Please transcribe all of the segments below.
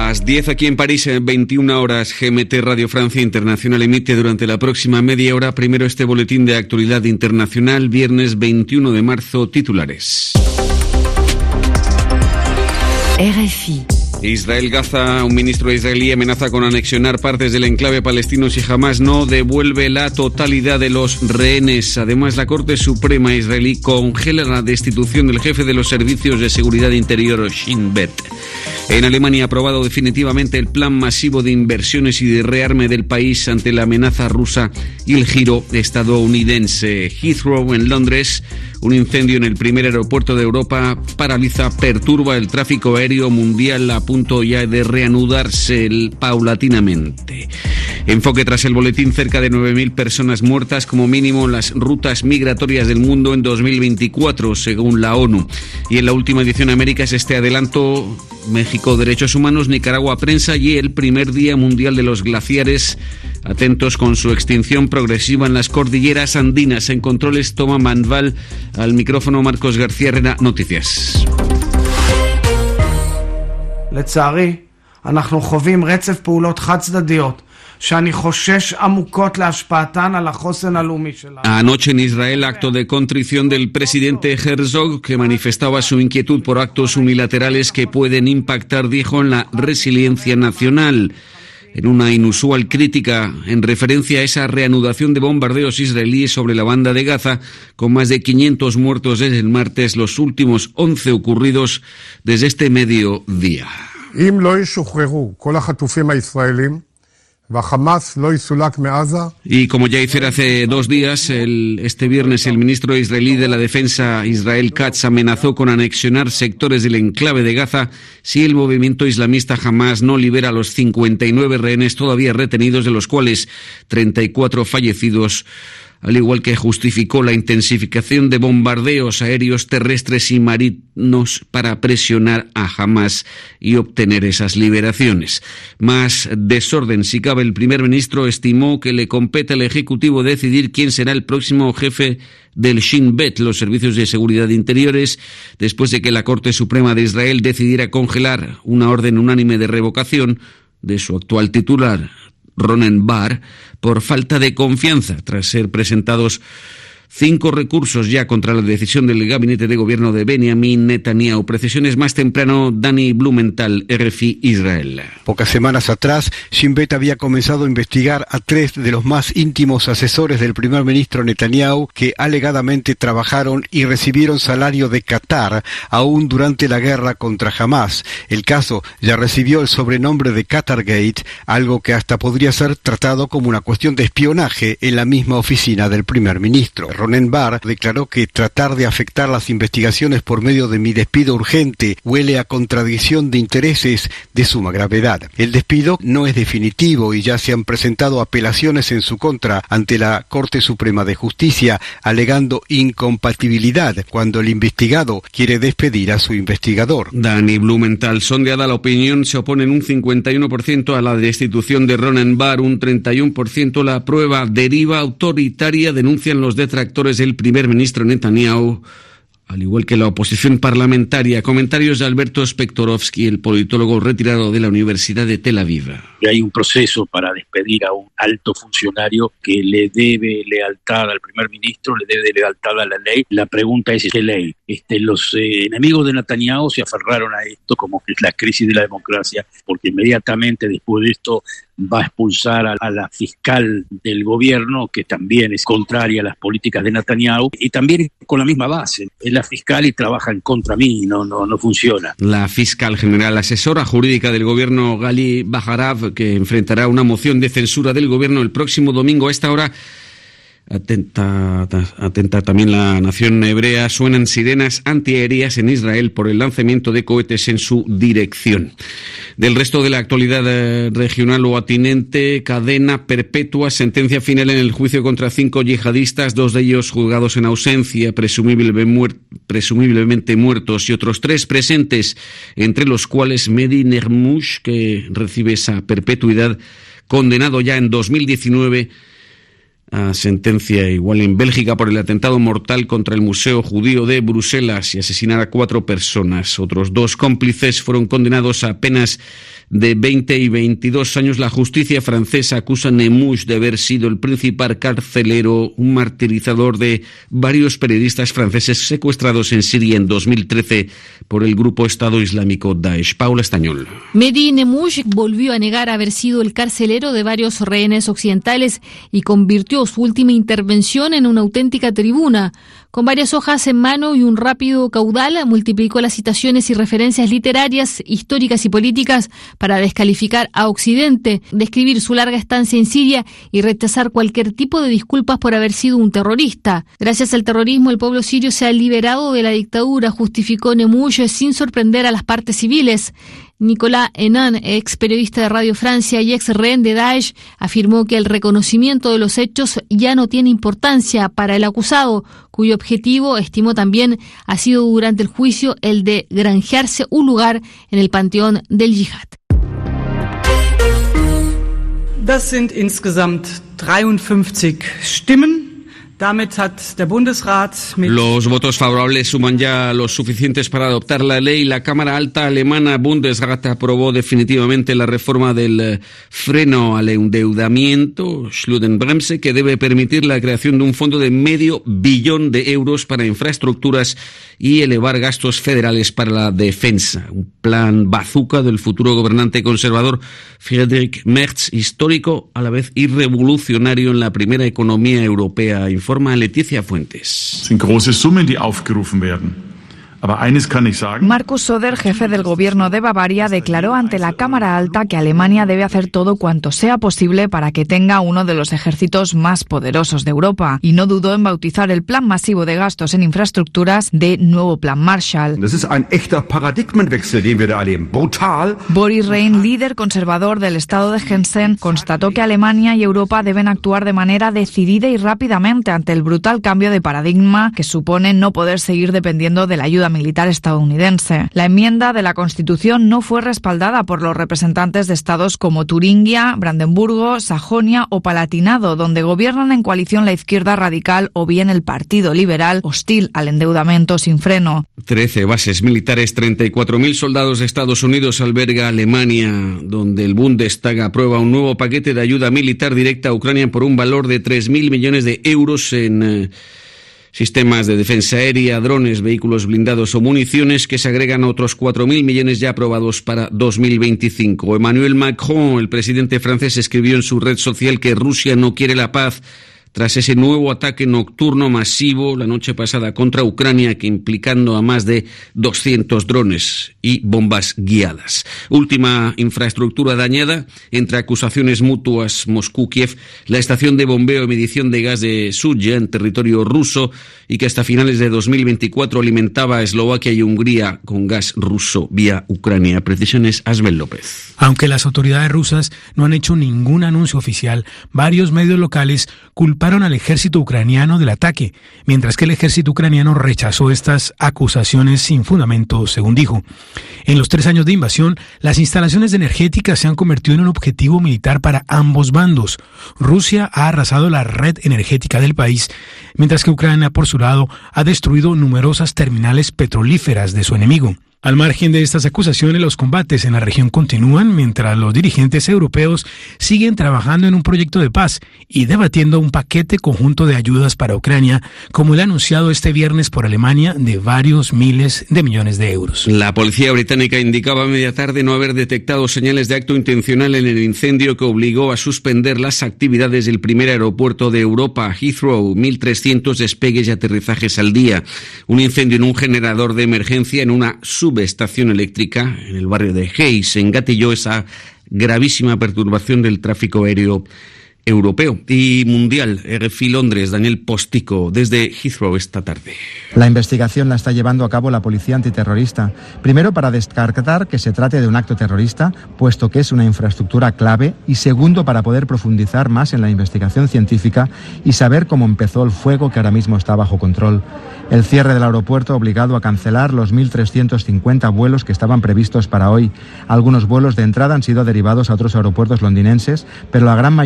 Las 10 aquí en París, 21 horas, GMT Radio Francia Internacional emite durante la próxima media hora primero este boletín de actualidad internacional, viernes 21 de marzo, titulares. RFI. Israel-Gaza, un ministro israelí amenaza con anexionar partes del enclave palestino si Hamás no devuelve la totalidad de los rehenes. Además, la Corte Suprema israelí congela la destitución del jefe de los servicios de seguridad interior, Shin Bet. En Alemania ha aprobado definitivamente el plan masivo de inversiones y de rearme del país ante la amenaza rusa y el giro estadounidense. Heathrow, en Londres, un incendio en el primer aeropuerto de Europa perturba el tráfico aéreo mundial a punto ya de reanudarse paulatinamente. Enfoque tras el boletín: cerca de 9.000 personas muertas como mínimo en las rutas migratorias del mundo en 2024, según la ONU. Y en la última edición Américas, este adelanto: México, derechos humanos; Nicaragua, prensa; y el primer día mundial de los glaciares, atentos con su extinción progresiva en las cordilleras andinas. En controles, Toma Manval, al micrófono Marcos García Herrera. Noticias. לצערי, אנחנו חווים רצף פעולות חד-צדדיות שאני חושש עמוקות להשפעתן על החוסן הלאומי שלנו. Anoche en Israel, acto de contrición del presidente Herzog, que manifestaba su inquietud por actos unilaterales que pueden impactar, dijo, en la resiliencia nacional. En una inusual crítica en referencia a esa reanudación de bombardeos israelíes sobre la banda de Gaza, con más de 500 muertos desde el martes, los últimos 11 ocurridos desde este mediodía. Y como ya hiciera hace 2 días, este viernes el ministro israelí de la Defensa, Israel Katz, amenazó con anexionar sectores del enclave de Gaza si el movimiento islamista Hamás no libera a los 59 rehenes todavía retenidos, de los cuales 34 fallecidos, al igual que justificó la intensificación de bombardeos aéreos, terrestres y marinos para presionar a Hamás y obtener esas liberaciones. Más desorden si cabe. El primer ministro estimó que le compete al Ejecutivo decidir quién será el próximo jefe del Shin Bet, los servicios de seguridad interiores, después de que la Corte Suprema de Israel decidiera congelar una orden unánime de revocación de su actual titular, Ronen Bar, por falta de confianza, tras ser presentados 5 recursos ya contra la decisión del gabinete de gobierno de Benjamin Netanyahu. Precisiones más temprano, Dani Blumenthal, RFI Israel. Pocas semanas atrás, Shin Bet había comenzado a investigar a 3 de los más íntimos asesores del primer ministro Netanyahu, que alegadamente trabajaron y recibieron salario de Qatar aún durante la guerra contra Hamás. El caso ya recibió el sobrenombre de Qatargate, algo que hasta podría ser tratado como una cuestión de espionaje en la misma oficina del primer ministro. Ronen Bar declaró que tratar de afectar las investigaciones por medio de mi despido urgente huele a contradicción de intereses de suma gravedad. El despido no es definitivo y ya se han presentado apelaciones en su contra ante la Corte Suprema de Justicia, alegando incompatibilidad cuando el investigado quiere despedir a su investigador. Dani Blumenthal. Sondeada la opinión, se oponen un 51% a la destitución de Ronen Bar, un 31% la prueba deriva autoritaria, denuncian los detractores del primer ministro Netanyahu, al igual que la oposición parlamentaria. Comentarios de Alberto Spektorovsky, el politólogo retirado de la Universidad de Tel Aviv. Hay un proceso para despedir a un alto funcionario que le debe lealtad al primer ministro, le debe lealtad a la ley. La pregunta es, ¿qué ley? Los enemigos de Netanyahu se aferraron a esto como que es la crisis de la democracia, porque inmediatamente después de esto va a expulsar a la fiscal del gobierno, que también es contraria a las políticas de Netanyahu, y también con la misma base. Es la fiscal y trabaja en contra mí, no funciona. La fiscal general asesora jurídica del gobierno, Gali Baharav, que enfrentará una moción de censura del gobierno el próximo domingo a esta hora. Atenta también la nación hebrea. Suenan sirenas antiaéreas en Israel por el lanzamiento de cohetes en su dirección. Del resto de la actualidad regional o atinente, cadena perpetua, sentencia final en el juicio contra 5 yihadistas, 2 de ellos juzgados en ausencia, presumiblemente muertos, y otros 3 presentes, entre los cuales Mehdi Nehmoush, que recibe esa perpetuidad, condenado ya en 2019 sentencia igual en Bélgica por el atentado mortal contra el Museo Judío de Bruselas y asesinar a 4 personas. Otros 2 cómplices fueron condenados a penas de 20 y 22 años. La justicia francesa acusa a Nemouche de haber sido el principal carcelero, un martirizador de varios periodistas franceses secuestrados en Siria en 2013 por el grupo Estado Islámico Daesh. Paula Estañol. Mehdi Nemouche volvió a negar haber sido el carcelero de varios rehenes occidentales y convirtió su última intervención en una auténtica tribuna. Con varias hojas en mano y un rápido caudal, multiplicó las citaciones y referencias literarias, históricas y políticas para descalificar a Occidente, describir su larga estancia en Siria y rechazar cualquier tipo de disculpas por haber sido un terrorista. Gracias al terrorismo, el pueblo sirio se ha liberado de la dictadura, justificó Nemouche sin sorprender a las partes civiles. Nicolas Hénin, ex periodista de Radio Francia y ex rehén de Daesh, afirmó que el reconocimiento de los hechos ya no tiene importancia para el acusado, cuyo objetivo, estimó también, ha sido durante el juicio el de granjearse un lugar en el panteón del yihad. Das sind insgesamt 53 Stimmen. Los votos favorables suman ya los suficientes para adoptar la ley. La Cámara Alta alemana Bundesrat aprobó definitivamente la reforma del freno al endeudamiento, Schuldenbremse, que debe permitir la creación de un fondo de $500 billón para infraestructuras y elevar gastos federales para la defensa. Un plan bazooka del futuro gobernante conservador Friedrich Merz, histórico a la vez y revolucionario en la primera economía europea. Informa Leticia Fuentes. Sind große Summen, die aufgerufen werden. Markus Söder, jefe del gobierno de Bavaria, declaró ante la Cámara Alta que Alemania debe hacer todo cuanto sea posible para que tenga uno de los ejércitos más poderosos de Europa, y no dudó en bautizar el plan masivo de gastos en infraestructuras de Nuevo Plan Marshall. Boris Rhein, líder conservador del estado de Hessen, constató que Alemania y Europa deben actuar de manera decidida y rápidamente ante el brutal cambio de paradigma que supone no poder seguir dependiendo de la ayuda militar estadounidense. La enmienda de la Constitución no fue respaldada por los representantes de estados como Turingia, Brandenburgo, Sajonia o Palatinado, donde gobiernan en coalición la izquierda radical o bien el Partido Liberal, hostil al endeudamiento sin freno. 13 bases militares, 34.000 soldados de Estados Unidos alberga Alemania, donde el Bundestag aprueba un nuevo paquete de ayuda militar directa a Ucrania por un valor de 3.000 millones de euros en sistemas de defensa aérea, drones, vehículos blindados o municiones, que se agregan a otros 4.000 millones ya aprobados para 2025. Emmanuel Macron, el presidente francés, escribió en su red social que Rusia no quiere la paz tras ese nuevo ataque nocturno masivo la noche pasada contra Ucrania, que implicando a más de 200 drones y bombas guiadas. Última infraestructura dañada, entre acusaciones mutuas Moscú-Kiev, la estación de bombeo y medición de gas de Sudzha en territorio ruso, y que hasta finales de 2024 alimentaba a Eslovaquia y Hungría con gas ruso vía Ucrania. Precisiones Asbel López. Aunque las autoridades rusas no han hecho ningún anuncio oficial, varios medios locales culparon al ejército ucraniano del ataque, mientras que el ejército ucraniano rechazó estas acusaciones sin fundamento, según dijo. En los 3 años de invasión, las instalaciones energéticas se han convertido en un objetivo militar para ambos bandos. Rusia ha arrasado la red energética del país, mientras que Ucrania, por su lado, ha destruido numerosas terminales petrolíferas de su enemigo. Al margen de estas acusaciones, los combates en la región continúan mientras los dirigentes europeos siguen trabajando en un proyecto de paz y debatiendo un paquete conjunto de ayudas para Ucrania, como el anunciado este viernes por Alemania, de varios miles de millones de euros. La policía británica indicaba a media tarde no haber detectado señales de acto intencional en el incendio que obligó a suspender las actividades del primer aeropuerto de Europa, Heathrow, 1.300 despegues y aterrizajes al día. Un incendio en un generador de emergencia en una subestación eléctrica en el barrio de Hayes engatilló esa gravísima perturbación del tráfico aéreo europeo y mundial. RFI Londres, Daniel Postico, desde Heathrow esta tarde. La investigación la está llevando a cabo la policía antiterrorista. Primero, para descartar que se trate de un acto terrorista, puesto que es una infraestructura clave, y segundo, para poder profundizar más en la investigación científica y saber cómo empezó el fuego que ahora mismo está bajo control. El cierre del aeropuerto ha obligado a cancelar los 1.350 vuelos que estaban previstos para hoy. Algunos vuelos de entrada han sido derivados a otros aeropuertos londinenses, pero la gran mayoría han sido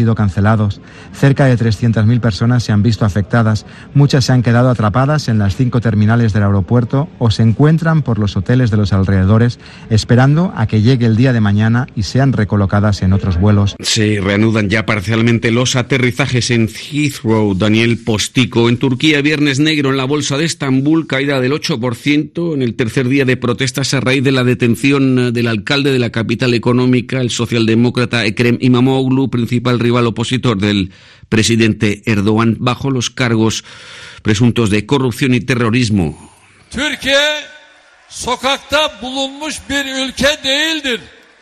sido cancelados. Cerca de 300.000 personas se han visto afectadas. Muchas se han quedado atrapadas en las 5 terminales del aeropuerto o se encuentran por los hoteles de los alrededores esperando a que llegue el día de mañana y sean recolocadas en otros vuelos. Se reanudan ya parcialmente los aterrizajes en Heathrow. Daniel Postico. En Turquía, viernes negro en la bolsa de Estambul, caída del 8% en el tercer día de protestas a raíz de la detención del alcalde de la capital económica, el socialdemócrata Ekrem İmamoğlu, principal rival opositor del presidente Erdogan, bajo los cargos presuntos de corrupción y terrorismo. Türkiye sokakta bulunmuş bir ülke değildir.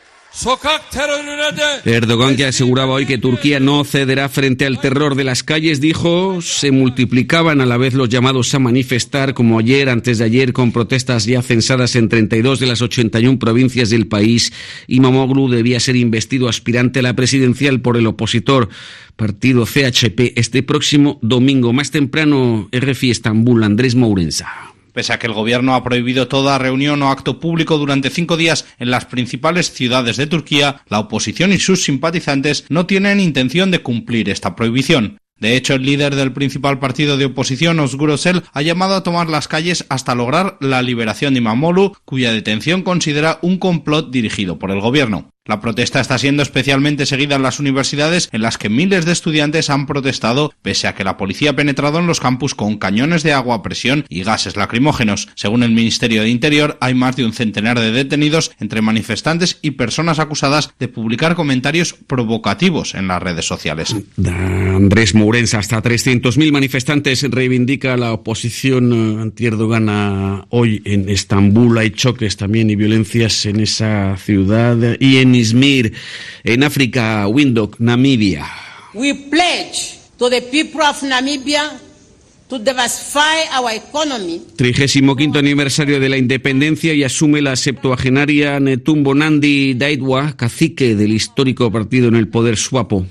Erdogan, que aseguraba hoy que Turquía no cederá frente al terror de las calles, dijo, se multiplicaban a la vez los llamados a manifestar, como ayer, antes de ayer, con protestas ya censadas en 32 de las 81 provincias del país. İmamoğlu debía ser investido aspirante a la presidencial por el opositor partido CHP este próximo domingo. Más temprano, RFI Estambul, Andrés Mourensa. Pese a que el gobierno ha prohibido toda reunión o acto público durante 5 días en las principales ciudades de Turquía, la oposición y sus simpatizantes no tienen intención de cumplir esta prohibición. De hecho, el líder del principal partido de oposición, Özgür Özel, ha llamado a tomar las calles hasta lograr la liberación de İmamoğlu, cuya detención considera un complot dirigido por el gobierno. La protesta está siendo especialmente seguida en las universidades, en las que miles de estudiantes han protestado, pese a que la policía ha penetrado en los campus con cañones de agua a presión y gases lacrimógenos. Según el Ministerio de Interior, hay más de un centenar de detenidos entre manifestantes y personas acusadas de publicar comentarios provocativos en las redes sociales. Andrés Mourensa, hasta 300.000 manifestantes reivindica la oposición anti-Erdogan hoy en Estambul. Hay choques también y violencias en esa ciudad y en Izmir, en África, Windhoek, Namibia. We pledge to the people of Namibia to diversify our economy. 35º aniversario de la independencia y asume la 70ª Netumbo Nandi Ndaitwah, cacique del histórico partido en el poder SWAPO.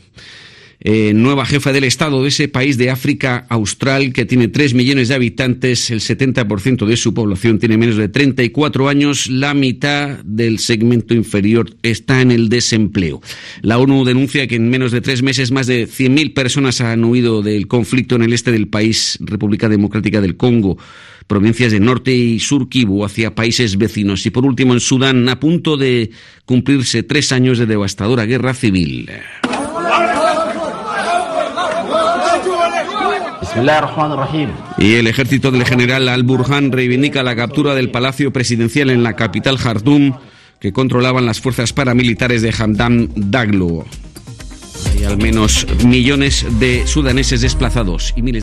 Nueva jefa del Estado de ese país de África Austral que tiene 3 millones de habitantes, el 70% de su población tiene menos de 34 años, la mitad del segmento inferior está en el desempleo. La ONU denuncia que en menos de 3 meses más de 100.000 personas han huido del conflicto en el este del país, República Democrática del Congo, provincias de Norte y Sur Kivu, hacia países vecinos. Y por último, en Sudán, a punto de cumplirse 3 años de devastadora guerra civil. Y el ejército del general Al-Burhan reivindica la captura del palacio presidencial en la capital Jartum, que controlaban las fuerzas paramilitares de Hamdan Daglo. Hay al menos millones de sudaneses desplazados y miles